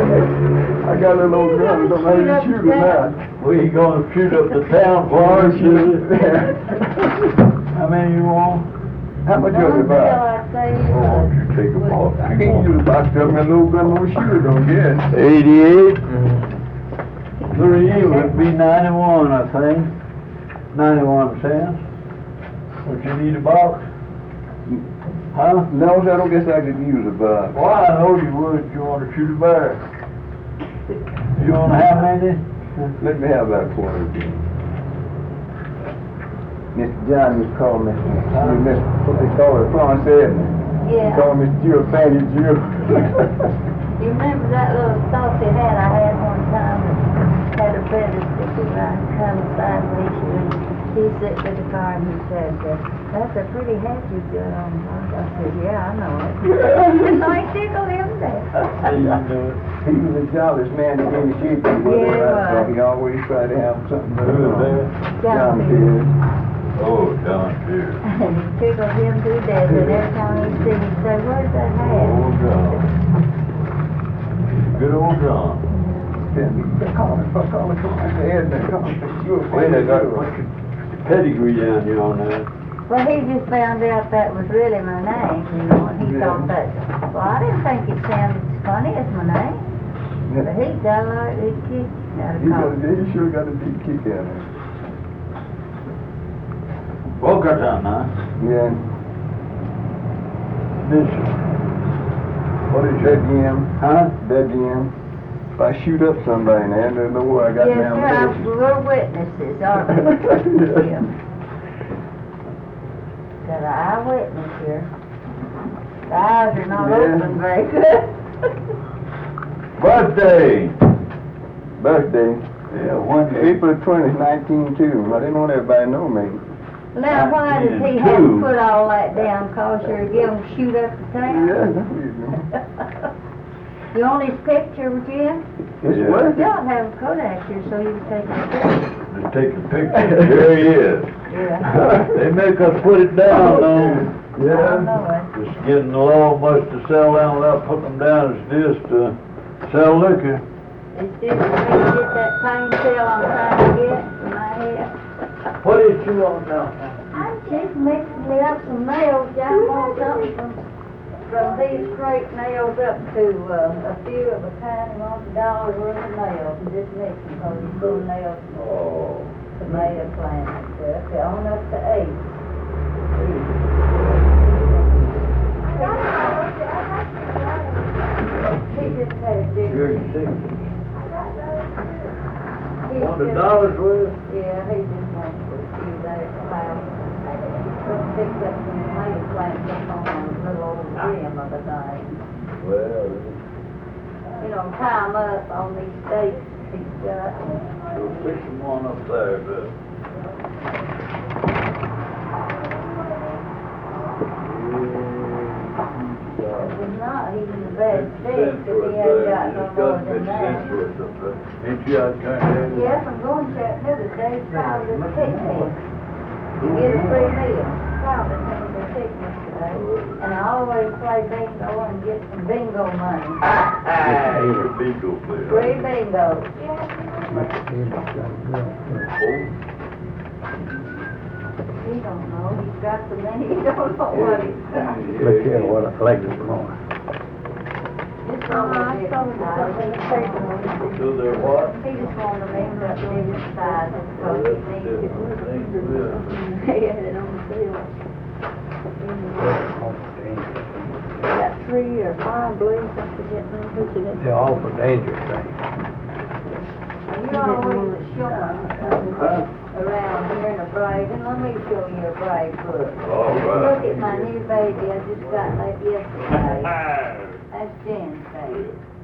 I got a little old gun, don't know how to shoot them now. We gonna shoot up the town for us, How many you want? How much of it buy? Oh, you take a box. I can't use a box of them, a little gun, no shooter, don't get. 88. 3 would be 91, I think. 91 cents. Would you need a box? Huh? No, I don't guess I could use a box. Well, I know you would. You want to shoot a bear? You want to have many? Let me have that quarter. Mr. John just called me. What they call it, Florence Edna. Yeah. He called me Jill, Fanny Jill. You remember that little saucy hat I had one time that had a feather sticking around, kind of sideways, and he sat in the car and he said, that's a pretty hat you've got on, Bob. I said, yeah, I know it. So I tickled him there. He was the jolliest man in any shape he was. Yeah, So he always tried to have something to do. John Pierce. Oh, John Pierce. And he tickled him to death, and every time he'd see him, he'd say, where's that hat? Oh, John. Good old John. They call me Florence Edna. They call me Jill. Wait, I got a bunch of pedigree down here on that. Well, he just found out that was really my name, you know, and he thought that, well, I didn't think it sounded as funny as my name. But he got a lot of good kick out of calling. He sure got a deep kick out of it. Boca John, huh? Yeah. Bishop. What is that, Jim? Huh? That, Jim? If I shoot up somebody now, there's no way I got Yes, down sir, there. we're witnesses, aren't we? Yeah. Got an eyewitness here. The eyes are not open very good. Birthday. Birthday. Yeah, one day. April 20th, 1902. I didn't want everybody to know me. Now, why does he have to put all that down, cause you're going to shoot up the town? Yeah, that's what you know. You want his picture, Jim? It's Yeah. worth it. Y'all have a Kodak here so you can take a picture. Just take a picture. There he is. Yeah. They make us put it down, though. I know it. Just getting the law much to sell down without putting them down as it is to sell liquor. It's just for me to get that pain pill I'm trying to get in my head. What is you on now? I just mixed me up some nails, John bought something from these crate nails up to a few of a kind. He wants $1 worth of nails and just mix them because he's doing nails Oh. tomato plant and stuff. They're on up to 8. He just had a You're big. sick. He $100 just- worth? Yeah, he just wants to see that house. Just picked up some tomato plants up on a little old rim of a thing. Well, You know, tie 'em up on these stakes he's got. we'll fix them one up there, but. He's not even the best fish if he hasn't got no more than that. Ain't you out there? Yes, I'm going to Chattanooga today, probably the picnic. You get a free meal. Probably came to picnic today. And I always play bingo and get some bingo money. You're a bingo player. Free bingo. He don't know. He's got so many, he don't know what he's got. Look here, what I like this morning. Just wanted to So they're what? He just wanted to make that bigger size because he needs it. He had it on the field. Got 3 or 5 blues, I forget which it is. They're all for dangerous things. You always showing around here in a brave, and let me show you a brave book. All right. Look at my new baby, I just got that yesterday. That's Jen's baby.